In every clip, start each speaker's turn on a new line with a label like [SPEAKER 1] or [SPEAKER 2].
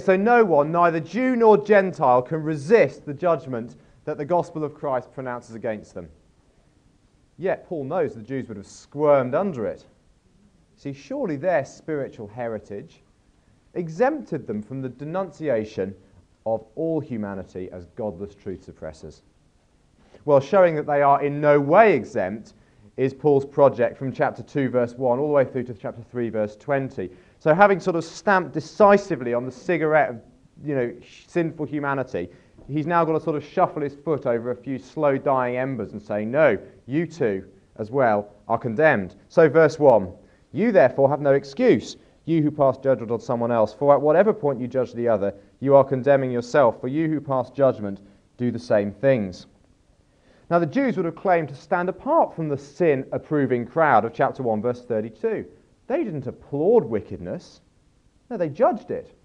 [SPEAKER 1] So no one, neither Jew nor Gentile, can resist the judgment that the gospel of Christ pronounces against them. Yet Paul knows the Jews would have squirmed under it. See, surely their spiritual heritage exempted them from the denunciation of all humanity as godless truth suppressors. Well, showing that they are in no way exempt is Paul's project from chapter 2, verse 1, all the way through to chapter 3, verse 20. So having sort of stamped decisively on the cigarette of, sinful humanity, he's now got to sort of shuffle his foot over a few slow-dying embers and say, no, you too, as well, are condemned. So verse 1, you therefore have no excuse, you who pass judgment on someone else, for at whatever point you judge the other, you are condemning yourself, for you who pass judgment do the same things. Now the Jews would have claimed to stand apart from the sin-approving crowd of chapter 1, verse 32. They didn't applaud wickedness. No, they judged it.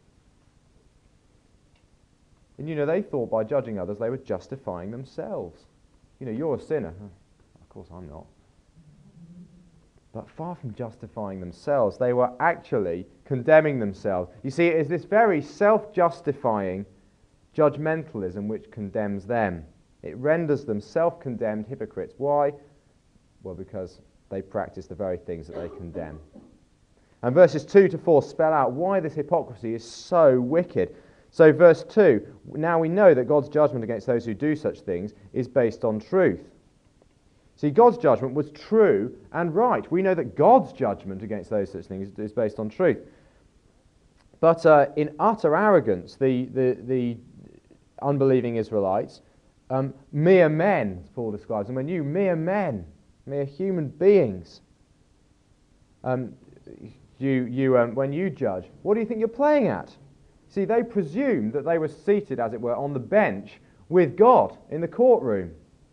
[SPEAKER 1] And they thought by judging others they were justifying themselves. You're a sinner. Of course I'm not. But far from justifying themselves, they were actually condemning themselves. You see, it is this very self-justifying judgmentalism which condemns them. It renders them self-condemned hypocrites. Why? Well, because they practice the very things that they condemn. And verses 2 to 4 spell out why this hypocrisy is so wicked. So verse 2, now we know that God's judgment against those who do such things is based on truth. See, God's judgment was true and right. We know that God's judgment against those such things is based on truth. But in utter arrogance, the unbelieving Israelites, mere men, as Paul describes them, and you, mere men, mere human beings, when you judge, what do you think you're playing at? See, they presumed that they were seated, as it were, on the bench with God in the courtroom.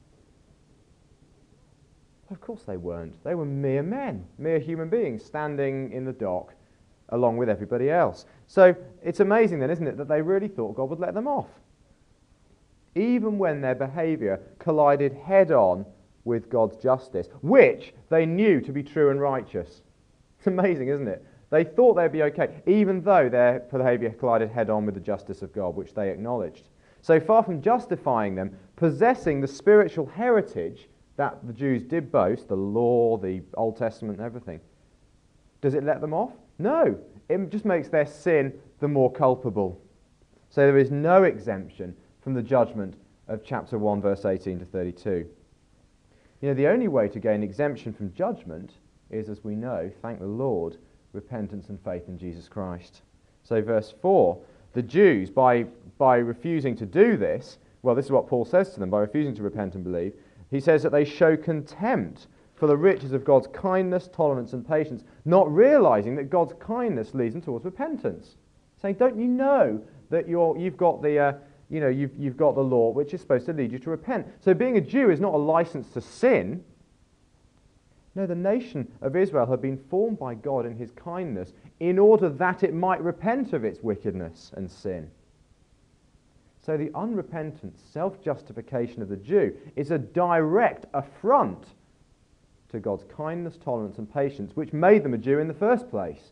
[SPEAKER 1] Of course they weren't. They were mere men, mere human beings, standing in the dock along with everybody else. So it's amazing then, isn't it, that they really thought God would let them off, even when their behaviour collided head-on with God's justice, which they knew to be true and righteous. It's amazing, isn't it? They thought they'd be okay, even though their behaviour collided head-on with the justice of God, which they acknowledged. So far from justifying them, possessing the spiritual heritage that the Jews did boast, the law, the Old Testament, and everything, does it let them off? No. It just makes their sin the more culpable. So there is no exemption from the judgment of chapter 1, verse 18 to 32. The only way to gain exemption from judgment is, as we know, thank the Lord, repentance and faith in Jesus Christ. So verse 4, the Jews, by refusing to do this, well, this is what Paul says to them, by refusing to repent and believe, he says that they show contempt for the riches of God's kindness, tolerance and patience, not realizing that God's kindness leads them towards repentance. Saying, don't you know that you've got the law which is supposed to lead you to repent? So being a Jew is not a license to sin. No, the nation of Israel had been formed by God in his kindness in order that it might repent of its wickedness and sin. So the unrepentant self-justification of the Jew is a direct affront to God's kindness, tolerance and patience, which made them a Jew in the first place.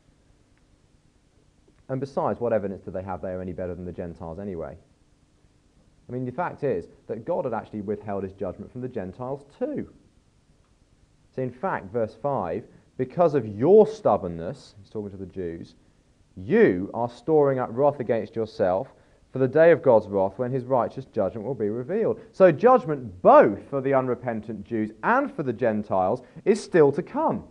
[SPEAKER 1] And besides, what evidence do they have they are any better than the Gentiles anyway? I mean, the fact is that God had actually withheld his judgment from the Gentiles too. So in fact, verse 5, because of your stubbornness, he's talking to the Jews, you are storing up wrath against yourself for the day of God's wrath when his righteous judgment will be revealed. So judgment both for the unrepentant Jews and for the Gentiles is still to come.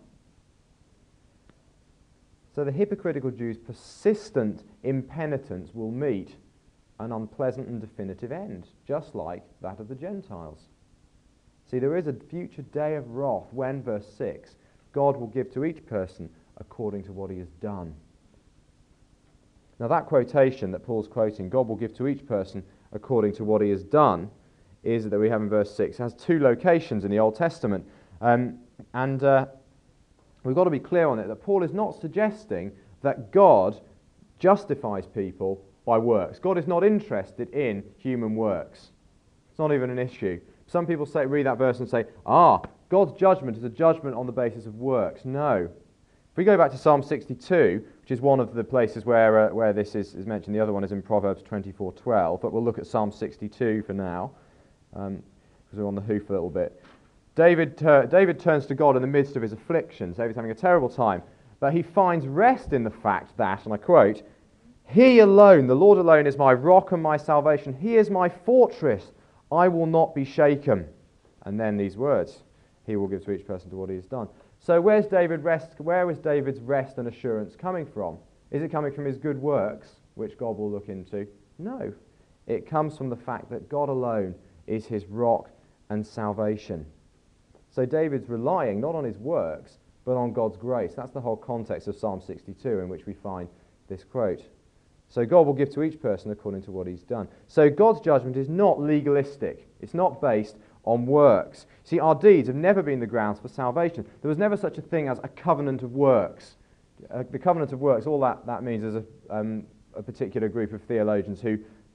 [SPEAKER 1] So the hypocritical Jews' persistent impenitence will meet an unpleasant and definitive end, just like that of the Gentiles. See, there is a future day of wrath when, verse 6, God will give to each person according to what he has done. Now that quotation that Paul's quoting, God will give to each person according to what he has done, is that we have in verse 6, has two locations in the Old Testament. We've got to be clear on it, that Paul is not suggesting that God justifies people by works. God is not interested in human works. It's not even an issue. Some people read that verse and say, God's judgment is a judgment on the basis of works. No. If we go back to Psalm 62, which which is one of the places where this is mentioned. The other one is in Proverbs 24:12, but we'll look at Psalm 62 for now, because we're on the hoof a little bit. David turns to God in the midst of his affliction. So he's having a terrible time, but he finds rest in the fact that, and I quote, "He alone, the Lord alone, is my rock and my salvation. He is my fortress. I will not be shaken." And then these words, "He will give to each person to what he has done." So where was David's rest and assurance coming from? Is it coming from his good works, which God will look into? No. It comes from the fact that God alone is his rock and salvation. So David's relying not on his works, but on God's grace. That's the whole context of Psalm 62 in which we find this quote. So God will give to each person according to what he's done. So God's judgment is not legalistic. It's not based on works. See, our deeds have never been the grounds for salvation. There was never such a thing as a covenant of works. The covenant of works, all that means is a particular group of theologians who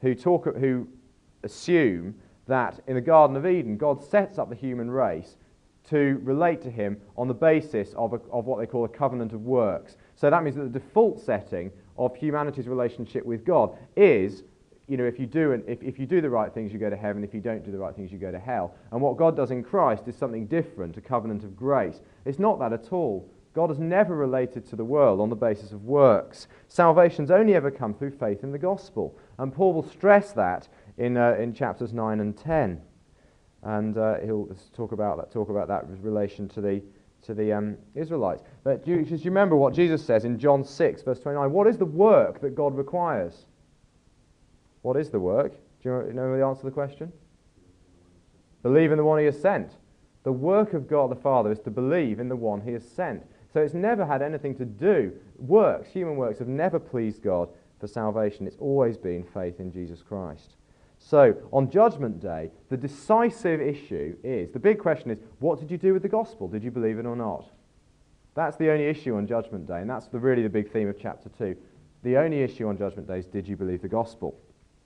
[SPEAKER 1] assume that in the Garden of Eden, God sets up the human race to relate to him on the basis of what they call a covenant of works. So that means that the default setting of humanity's relationship with God is, if you do the right things, you go to heaven. If you don't do the right things, you go to hell. And what God does in Christ is something different, a covenant of grace. It's not that at all. God has never related to the world on the basis of works. Salvation's only ever come through faith in the gospel. And Paul will stress that in chapters 9 and 10. And he'll talk about that with relation to the Israelites. But do you remember what Jesus says in John 6, verse 29? What is the work that God requires? What is the work? Do you know the answer to the question? Believe in the one he has sent. The work of God the Father is to believe in the one he has sent. So it's never had anything to do. Human works have never pleased God for salvation. It's always been faith in Jesus Christ. So on Judgment Day, the decisive issue is, the big question is, what did you do with the gospel? Did you believe it or not? That's the only issue on Judgment Day, and that's really the big theme of chapter 2. The only issue on Judgment Day is, did you believe the gospel?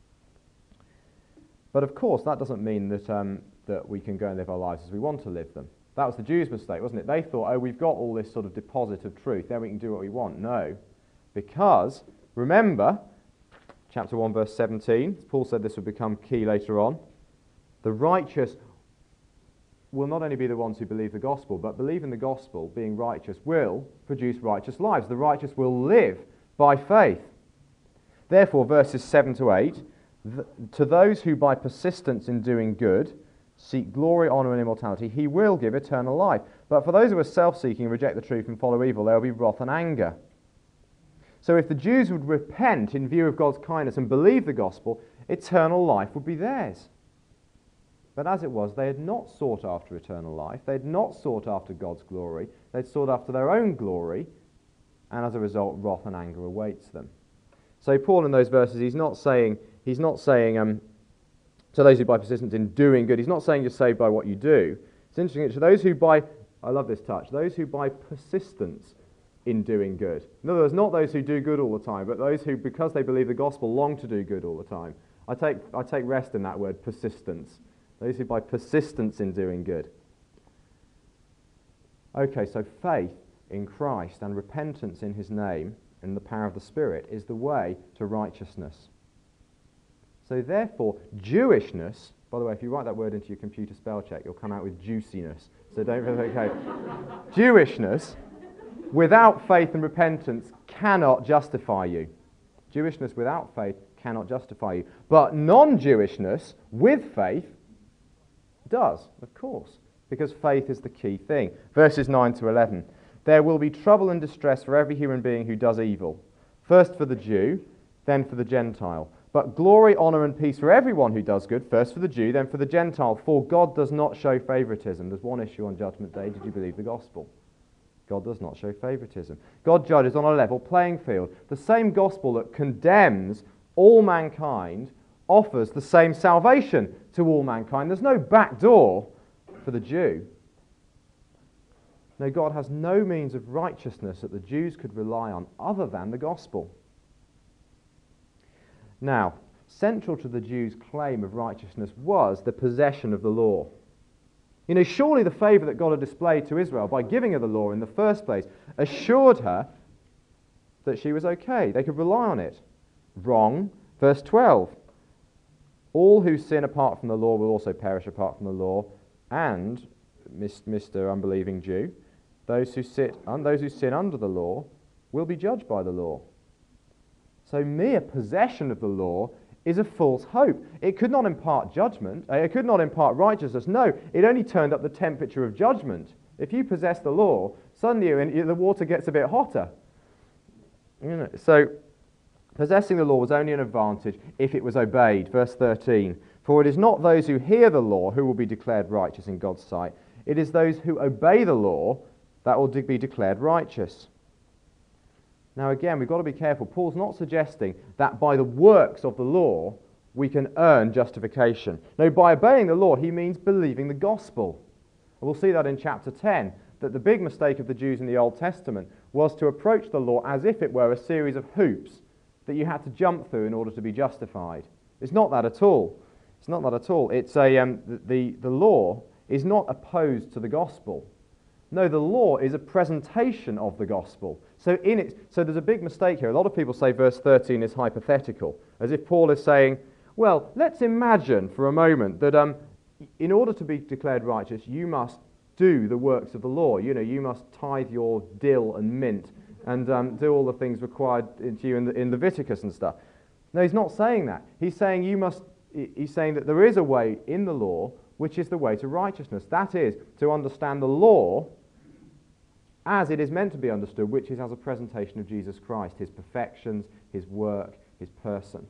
[SPEAKER 1] But of course, that doesn't mean that we can go and live our lives as we want to live them. That was the Jews' mistake, wasn't it? They thought, we've got all this sort of deposit of truth, then we can do what we want. No. Because, remember, chapter 1, verse 17, Paul said this would become key later on. The righteous will not only be the ones who believe the gospel, but believe in the gospel, being righteous, will produce righteous lives. The righteous will live by faith. Therefore, verses 7 to 8, to those who by persistence in doing good seek glory, honour and immortality, he will give eternal life. But for those who are self-seeking, reject the truth and follow evil, there will be wrath and anger. So if the Jews would repent in view of God's kindness and believe the gospel, eternal life would be theirs. But as it was, they had not sought after eternal life. They had not sought after God's glory. They'd sought after their own glory, and as a result, wrath and anger awaits them. So Paul in those verses, he's not saying to those who by persistence in doing good, he's not saying you're saved by what you do. It's interesting, to those who by, I love this touch, those who by persistence in doing good. In other words, not those who do good all the time, but those who, because they believe the gospel, long to do good all the time. I take rest in that word, persistence. Those who by persistence in doing good. Okay, so faith in Christ and repentance in his name, in the power of the Spirit, is the way to righteousness. So therefore, Jewishness, by the way, if you write that word into your computer spell check, you'll come out with juiciness. So don't okay. Jewishness, without faith and repentance, cannot justify you. Jewishness without faith cannot justify you. But non-Jewishness with faith does, of course, because faith is the key thing. Verses 9 to 11. There will be trouble and distress for every human being who does evil. First for the Jew, then for the Gentile. But glory, honour and peace for everyone who does good, first for the Jew, then for the Gentile, for God does not show favouritism. There's one issue on Judgment Day. Did you believe the gospel? God does not show favouritism. God judges on a level playing field. The same gospel that condemns all mankind offers the same salvation to all mankind. There's no back door for the Jew. No, God has no means of righteousness that the Jews could rely on other than the gospel. Now, central to the Jews' claim of righteousness was the possession of the law. You know, surely the favour that God had displayed to Israel by giving her the law in the first place assured her that she was okay. They could rely on it. Wrong. Verse 12. All who sin apart from the law will also perish apart from the law, and, Mr. Unbelieving Jew, those who sin under the law will be judged by the law. So mere possession of the law is a false hope. It could not impart judgment. It could not impart righteousness. No, it only turned up the temperature of judgment. If you possess the law, suddenly the water gets a bit hotter. So possessing the law was only an advantage if it was obeyed. Verse 13, for it is not those who hear the law who will be declared righteous in God's sight. It is those who obey the law that will be declared righteous. Now again, we've got to be careful. Paul's not suggesting that by the works of the law we can earn justification. No, by obeying the law he means believing the gospel. And we'll see that in chapter 10, that the big mistake of the Jews in the Old Testament was to approach the law as if it were a series of hoops that you had to jump through in order to be justified. It's not that at all. It's not that at all. It's the law is not opposed to the gospel. No, the law is a presentation of the gospel. So there's a big mistake here. A lot of people say verse 13 is hypothetical, as if Paul is saying, well, let's imagine for a moment that in order to be declared righteous, you must do the works of the law. You must tithe your dill and mint and do all the things required to you in Leviticus and stuff. No, he's not saying that. He's saying He's saying that there is a way in the law which is the way to righteousness. That is, to understand the law as it is meant to be understood, which is as a presentation of Jesus Christ, his perfections, his work, his person.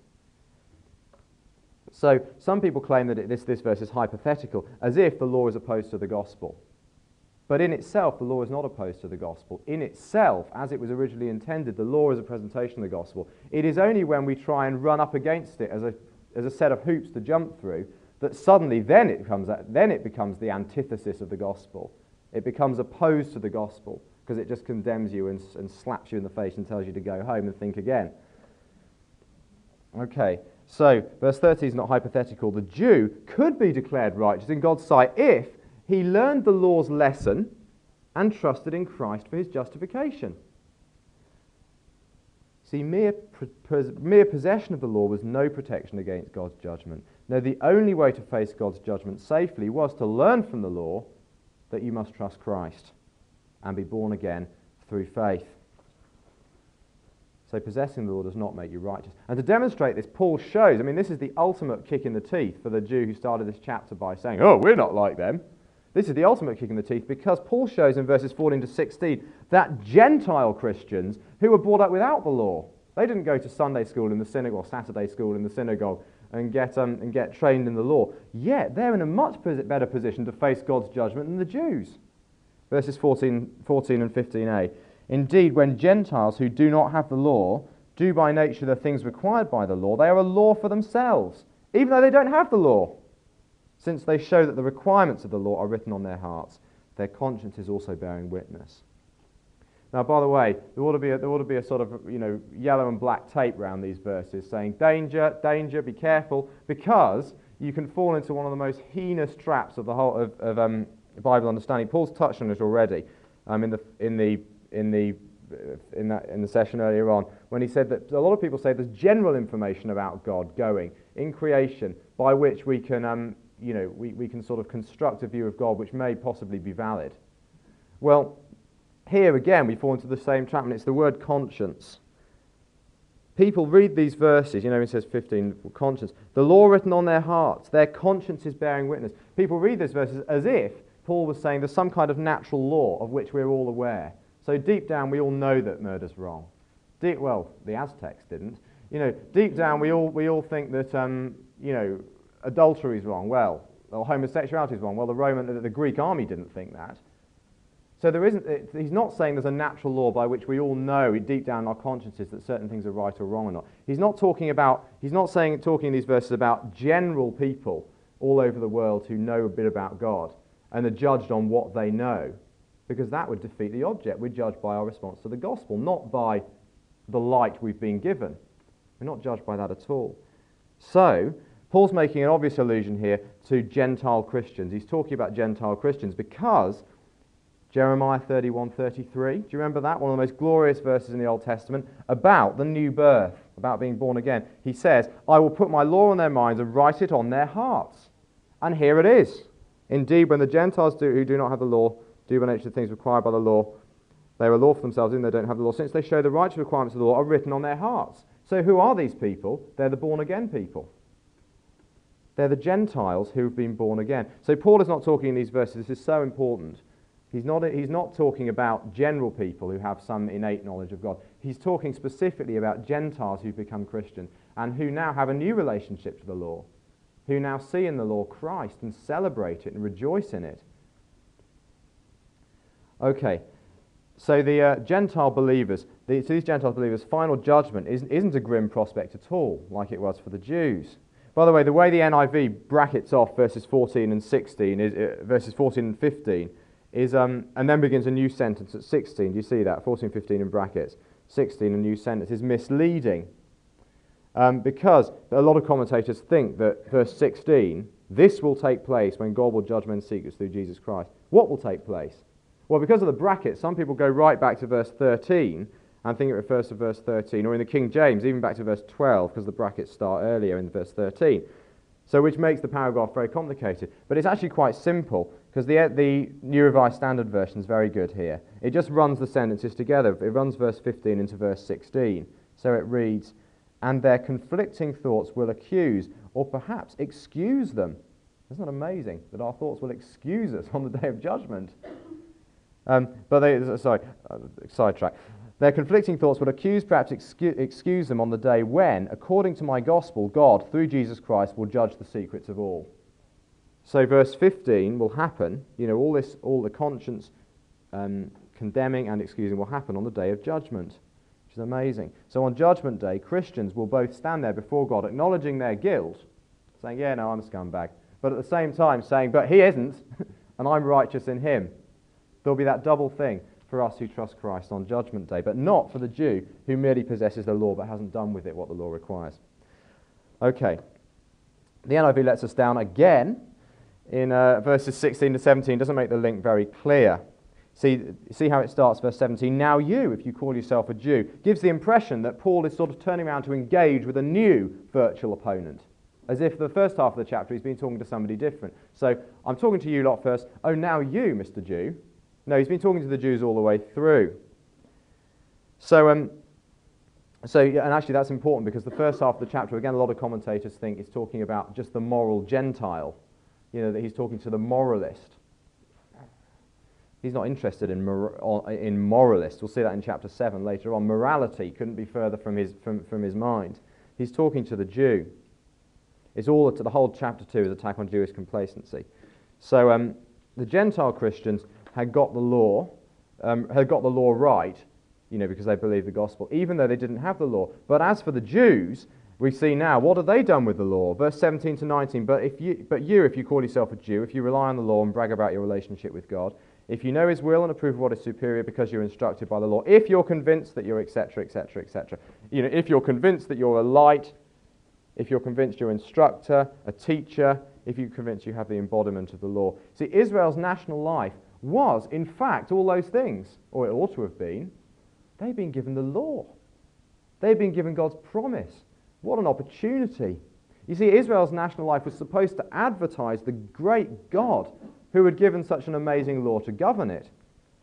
[SPEAKER 1] So some people claim that this verse is hypothetical, as if the law is opposed to the gospel. But in itself, the law is not opposed to the gospel. In itself, as it was originally intended, the law is a presentation of the gospel. It is only when we try and run up against it as a set of hoops to jump through that suddenly then it becomes the antithesis of the gospel. It becomes opposed to the gospel because it just condemns you and slaps you in the face and tells you to go home and think again. Okay, so verse 30 is not hypothetical. The Jew could be declared righteous in God's sight if he learned the law's lesson and trusted in Christ for his justification. See, mere possession of the law was no protection against God's judgment. No, the only way to face God's judgment safely was to learn from the law that you must trust Christ and be born again through faith. So possessing the law does not make you righteous. And to demonstrate this, Paul shows, this is the ultimate kick in the teeth for the Jew who started this chapter by saying, oh, we're not like them. This is the ultimate kick in the teeth because Paul shows in verses 14 to 16 that Gentile Christians who were brought up without the law, they didn't go to Sunday school in the synagogue or Saturday school in the synagogue and get trained in the law. Yet they're in a much better position to face God's judgment than the Jews. Verses 14 and 15a. Indeed, when Gentiles who do not have the law do by nature the things required by the law, they are a law for themselves, even though they don't have the law, since they show that the requirements of the law are written on their hearts. Their conscience is also bearing witness. Now, by the way, there ought to be a sort of yellow and black tape around these verses saying, danger, danger, be careful, because you can fall into one of the most heinous traps of the whole of Bible understanding. Paul's touched on it already in the session earlier on when he said that a lot of people say there's general information about God going in creation by which we can we can sort of construct a view of God which may possibly be valid. Well, here again we fall into the same trap, and it's the word conscience. People read these verses, it says 15, conscience, the law written on their hearts, their conscience is bearing witness. People read these verses as if Paul was saying there's some kind of natural law of which we're all aware. So deep down we all know that murder's wrong. The Aztecs didn't. Deep down we all think that adultery is wrong. Or homosexuality is wrong. Well, the Greek army didn't think that. So he's not saying there's a natural law by which we all know deep down in our consciences that certain things are right or wrong or not. He's not talking in these verses about general people all over the world who know a bit about God and are judged on what they know, because that would defeat the object. We're judged by our response to the gospel, not by the light we've been given. We're not judged by that at all. So, Paul's making an obvious allusion here to Gentile Christians. He's talking about Gentile Christians because Jeremiah 31:33. Do you remember that? One of the most glorious verses in the Old Testament about the new birth, about being born again. He says, I will put my law on their minds and write it on their hearts. And here it is. Indeed, when the Gentiles who do not have the law do by nature the things required by the law, they are a law for themselves, even though they don't have the law, since they show the righteous requirements of the law are written on their hearts. So who are these people? They're the born-again people. They're the Gentiles who have been born again. So Paul is not talking in these verses, this is so important. He's not talking about general people who have some innate knowledge of God. He's talking specifically about Gentiles who've become Christians and who now have a new relationship to the law, who now see in the law Christ and celebrate it and rejoice in it. Okay, so the Gentile believers, these Gentile believers' final judgment isn't a grim prospect at all, like it was for the Jews. By the way the NIV brackets off verses 14 and 16, verses 14 and 15, is and then begins a new sentence at 16. Do you see that? 14, 15 in brackets. 16, a new sentence, is misleading. Because a lot of commentators think that verse 16, this will take place when God will judge men's secrets through Jesus Christ. What will take place? Well, because of the brackets, some people go right back to verse 13 and think it refers to verse 13, or in the King James, even back to verse 12, because the brackets start earlier in verse 13. So which makes the paragraph very complicated. But it's actually quite simple, because the New Revised Standard Version is very good here. It just runs the sentences together. It runs verse 15 into verse 16. So it reads, and their conflicting thoughts will accuse, or perhaps excuse them. Isn't that amazing, that our thoughts will excuse us on the day of judgment? Sidetrack. Their conflicting thoughts will accuse, perhaps excuse them on the day when, according to my gospel, God, through Jesus Christ, will judge the secrets of all. So verse 15 will happen, all the conscience condemning and excusing will happen on the day of judgment, which is amazing. So on Judgment Day, Christians will both stand there before God, acknowledging their guilt, saying, yeah, no, I'm a scumbag, but at the same time saying, but he isn't, and I'm righteous in him. There'll be that double thing for us who trust Christ on Judgment Day, but not for the Jew who merely possesses the law but hasn't done with it what the law requires. Okay, the NIV lets us down again in verses 16 to 17. Doesn't make the link very clear. See how it starts, verse 17. Now you, if you call yourself a Jew, gives the impression that Paul is sort of turning around to engage with a new virtual opponent, as if the first half of the chapter he's been talking to somebody different. So I'm talking to you lot first. Oh, now you, Mr. Jew. No, he's been talking to the Jews all the way through. And actually that's important, because the first half of the chapter, again, a lot of commentators think is talking about just the moral Gentile. That he's talking to the moralist. He's not interested in moralists. We'll see that in chapter 7 later on. Morality couldn't be further from his mind. He's talking to the Jew. The whole chapter 2 is attack on Jewish complacency. So the Gentile Christians had got the law right, because they believed the gospel, even though they didn't have the law. But as for the Jews, we see now, what have they done with the law? Verse 17 to 19, if you call yourself a Jew, if you rely on the law and brag about your relationship with God, if you know his will and approve of what is superior because you're instructed by the law, if you're convinced that you're etc., etc., etc., if you're convinced that you're a light, if you're convinced you're an instructor, a teacher, if you're convinced you have the embodiment of the law. See, Israel's national life was, in fact, all those things, or it ought to have been. They've been given the law. They've been given God's promise. What an opportunity. You see, Israel's national life was supposed to advertise the great God who had given such an amazing law to govern it.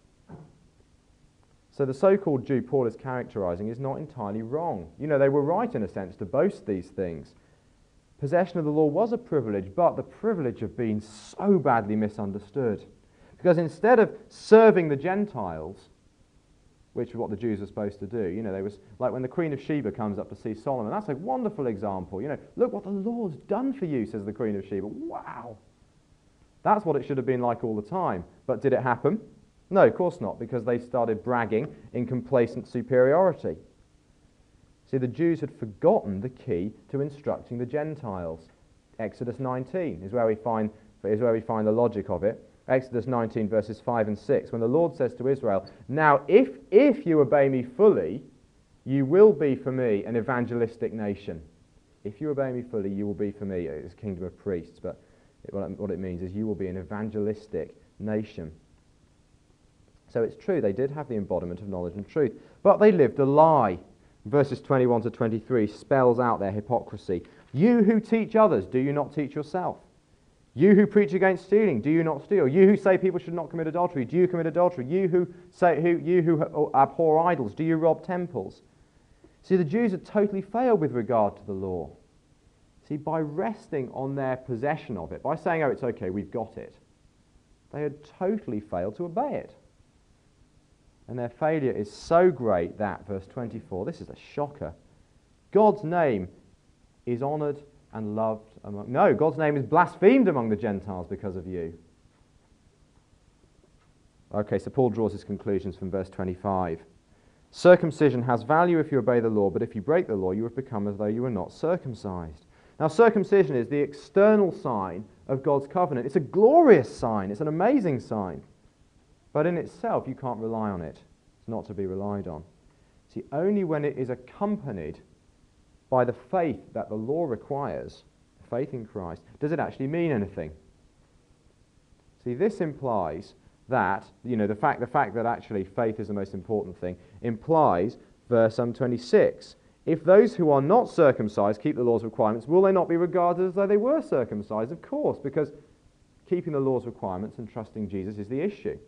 [SPEAKER 1] So the so-called Jew Paul is characterizing is not entirely wrong. They were right in a sense to boast these things. Possession of the law was a privilege, but the privilege of being so badly misunderstood. Because instead of serving the Gentiles, which is what the Jews are supposed to do, they was like when the Queen of Sheba comes up to see Solomon. That's a wonderful example. Look what the Lord's done for you, says the Queen of Sheba. Wow! That's what it should have been like all the time. But did it happen? No, of course not, because they started bragging in complacent superiority. See, the Jews had forgotten the key to instructing the Gentiles. Exodus 19 is where we find the logic of it. Exodus 19 verses 5 and 6, when the Lord says to Israel, now if you obey me fully, you will be for me an evangelistic nation. If you obey me fully, you will be for me a kingdom of priests. But what it means is you will be an evangelistic nation. So it's true, they did have the embodiment of knowledge and truth, but they lived a lie. Verses 21 to 23 spells out their hypocrisy. You who teach others, do you not teach yourself? You who preach against stealing, do you not steal? You who say people should not commit adultery, do you commit adultery? You who abhor idols, do you rob temples? See, the Jews had totally failed with regard to the law. See, by resting on their possession of it, by saying, oh, it's okay, we've got it, they had totally failed to obey it. And their failure is so great that, verse 24, this is a shocker, God's name is honoured and loved among... No, God's name is blasphemed among the Gentiles because of you. Okay, so Paul draws his conclusions from verse 25. Circumcision has value if you obey the law, but if you break the law, you have become as though you were not circumcised. Now, circumcision is the external sign of God's covenant. It's a glorious sign. It's an amazing sign. But in itself, you can't rely on it. It's not to be relied on. See, only when it is accompanied by the faith that the law requires, faith in Christ, does it actually mean anything. See, this implies that, the fact that actually faith is the most important thing, implies, verse 26, if those who are not circumcised keep the law's requirements, will they not be regarded as though they were circumcised? Of course, because keeping the law's requirements and trusting Jesus is the issue.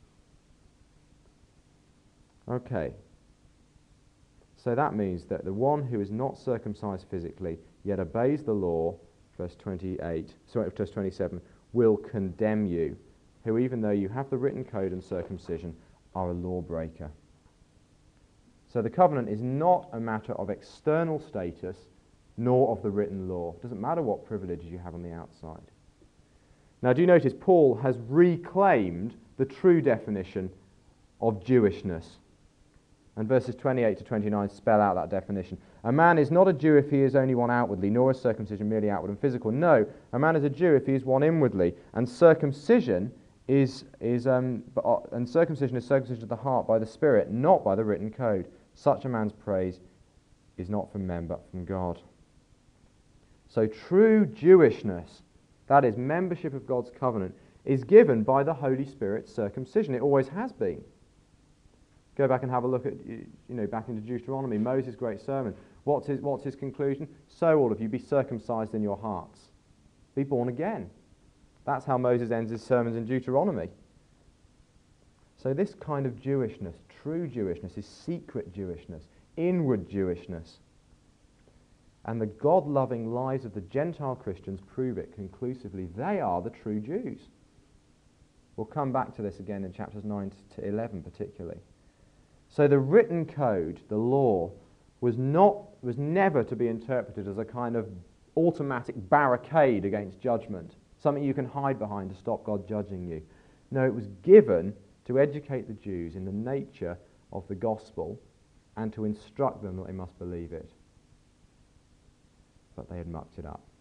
[SPEAKER 1] Okay. So that means that the one who is not circumcised physically, yet obeys the law, verse 27, will condemn you, who even though you have the written code and circumcision, are a lawbreaker. So the covenant is not a matter of external status, nor of the written law. It doesn't matter what privileges you have on the outside. Now, do you notice Paul has reclaimed the true definition of Jewishness? And verses 28 to 29 spell out that definition. A man is not a Jew if he is only one outwardly, nor is circumcision merely outward and physical. No, a man is a Jew if he is one inwardly, and circumcision is circumcision of the heart by the Spirit, not by the written code. Such a man's praise is not from men, but from God. So true Jewishness, that is membership of God's covenant, is given by the Holy Spirit's circumcision. It always has been. Go back and have a look at, back into Deuteronomy, Moses' great sermon. What's his conclusion? So all of you, be circumcised in your hearts. Be born again. That's how Moses ends his sermons in Deuteronomy. So this kind of Jewishness, true Jewishness, is secret Jewishness, inward Jewishness. And the God-loving lives of the Gentile Christians prove it conclusively. They are the true Jews. We'll come back to this again in chapters 9 to 11 particularly. So the written code, the law, was never to be interpreted as a kind of automatic barricade against judgment, something you can hide behind to stop God judging you. No, it was given to educate the Jews in the nature of the gospel and to instruct them that they must believe it. But they had mucked it up.